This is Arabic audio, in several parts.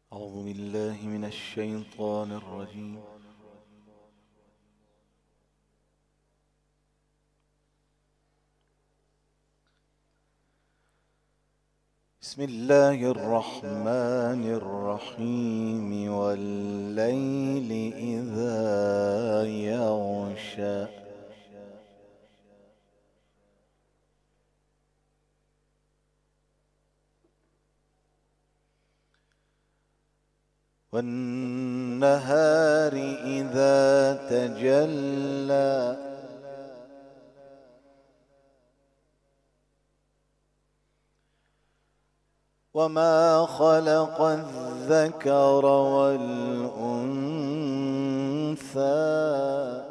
أعوذ بالله من الشيطان الرجيم. بسم الله الرحمن الرحيم والليل إذا يغشى والنهار إذا تجلى وما خلق الذكر والأنثى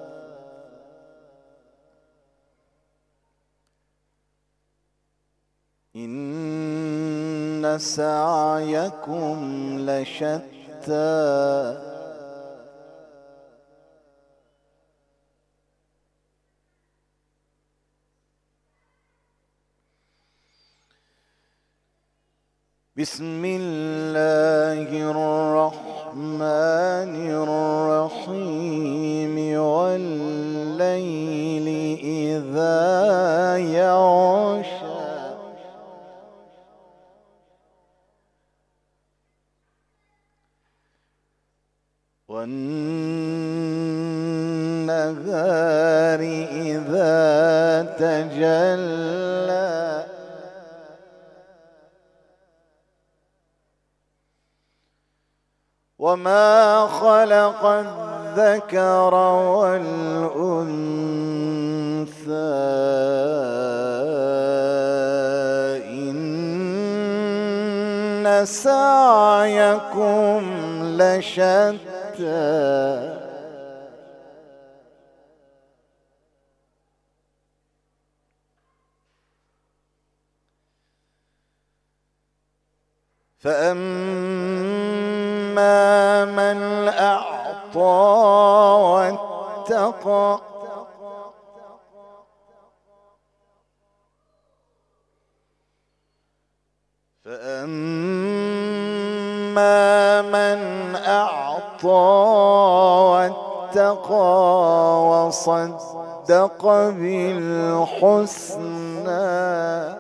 إن سعيكم لشتى بسم الله الرحمن الرحيم والليل إذا يغشى والنهار إذا تجلى وما خلق الذكر والأنثى إن سعيكم لشتى فأما من أعطى واتقى فأما من أعطى واتقى وصدق بالحسنى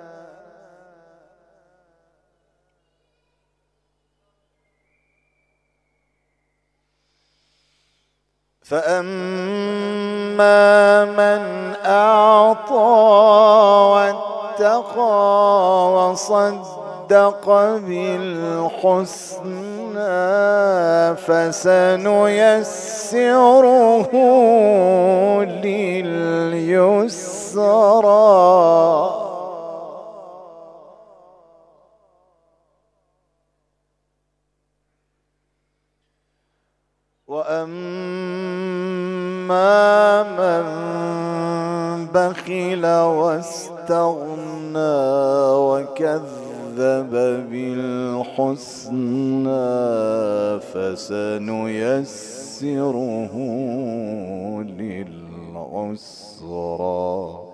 فأما من أعطى واتقى وصدق بالحسنى فسنيسره لليسرى وأما من بخل واستغنى وكذب بالحسنى فسنيسره للعسرى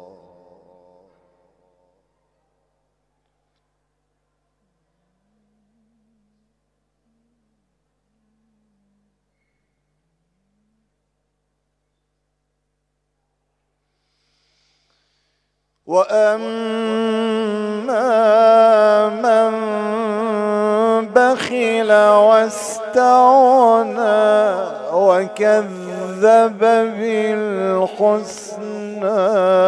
وأما من بخل واستغنى وكذب بالحسنى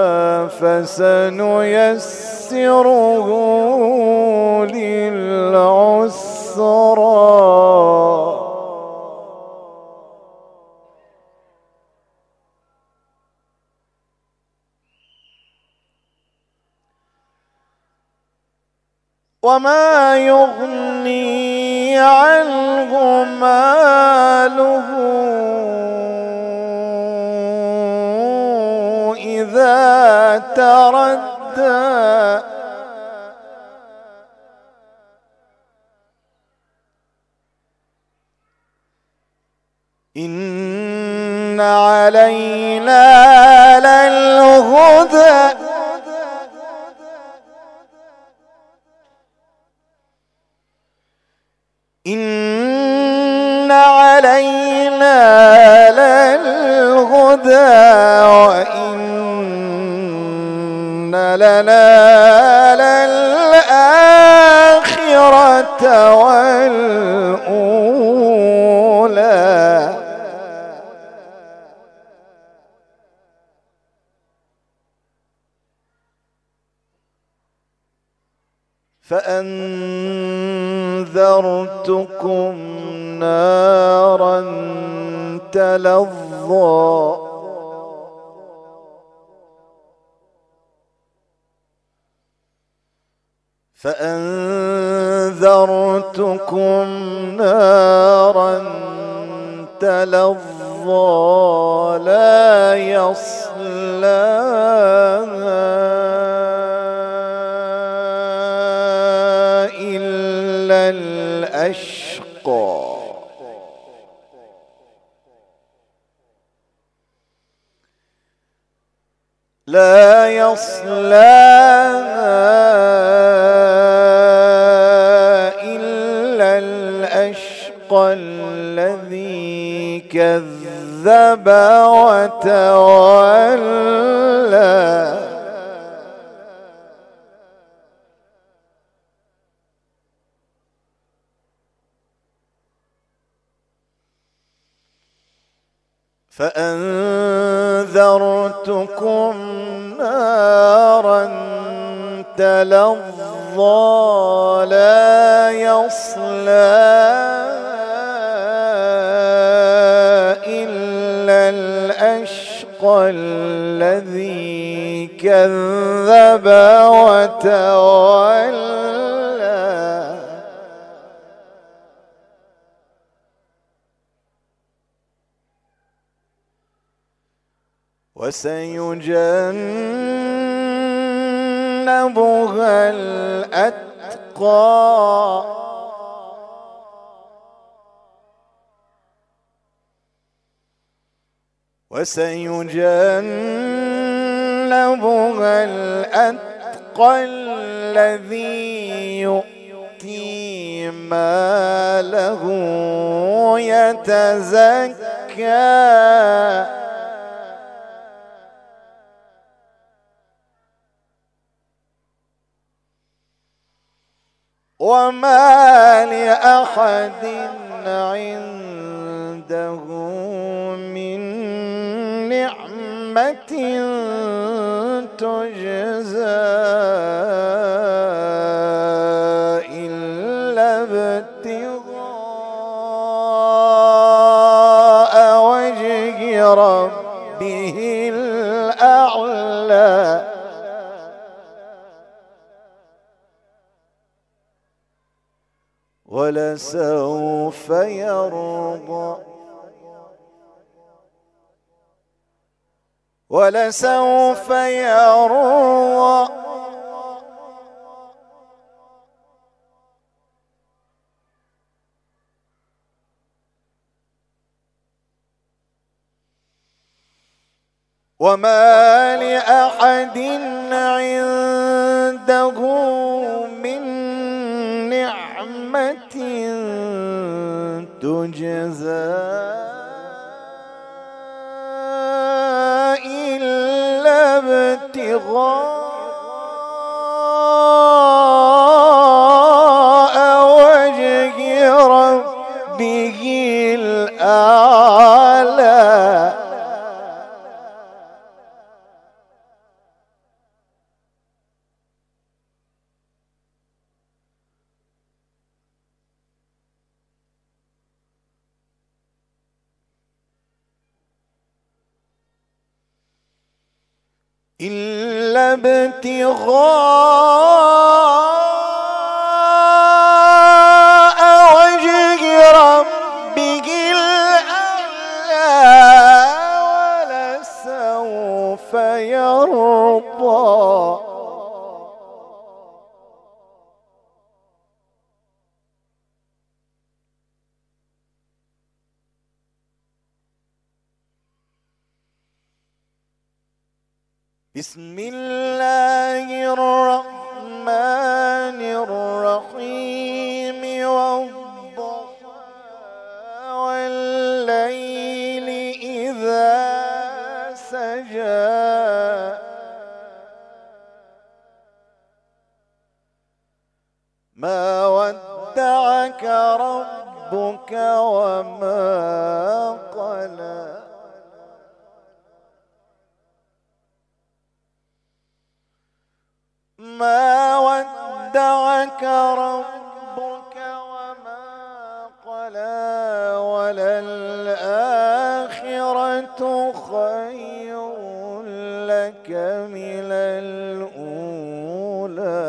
فسنيسره للعسرى وما يغني عنه ماله إذا تردى إن علينا للهدى علينا للهدى وإن لنا للآخرة والأولى. فأنذرتكم نارا تلظى فأنذرتكم نارا تلظى لا يصلاها إلا الأشقى لا يصلاها إلا الأشقى الذي كذب وتولى. فأنذرتكم نارا تلظى لا يصلاها إلا الأشقى الذي كذب وتولى. وسيجنبها الأتقى وسيجنبها الأتقى الذي يؤتي ماله يتزكى وما لأحد عنده من نعمة تجزى إلا ابتغاء وجه ربه الأعلى. ولسوف يرضى ولسوف يرضى وما لأحد عنده من نعمة تجزى إلا ابتغاء وجه ربه الأعلى. إلا ابتغاء وجه ربه الأعلى ولسوف يرضى. بسم الله الرحمن الرحيم والضحى ودعك ربك وما قلى ما ودعك ربك وما قلى وللآخرة خير لك من الأولى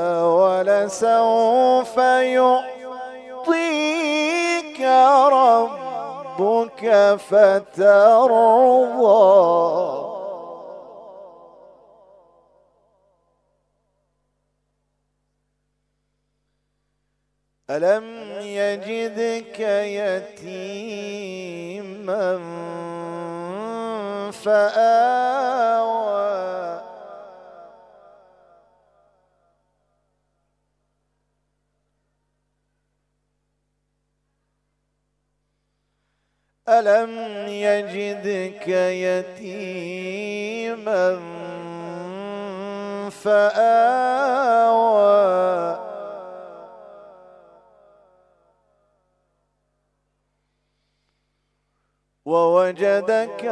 ولسوف يعطيك ربك فترضى ألم يجدك يتيما فآوى ألم يجدك يتيما فآوى ووجدك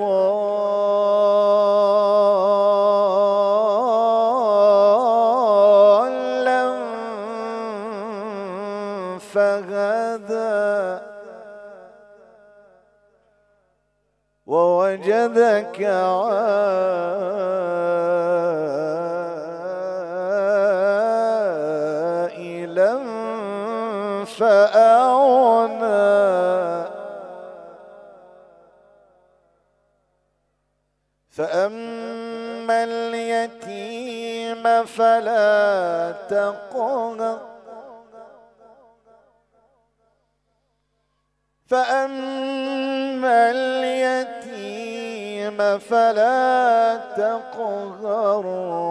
ضالا فهدى ووجدك عائلا فأغنى فأما اليتيم فلا تقهر فأما اليتيم فلا تقهر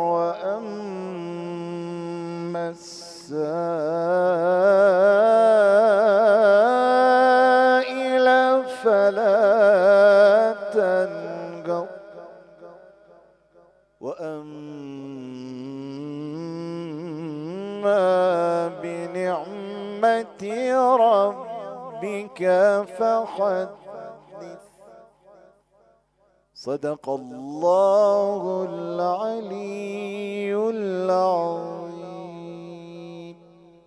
وأما السائل فلا تنقر وأما بنعمة ربك فحدث صدق الله العلي العظيم.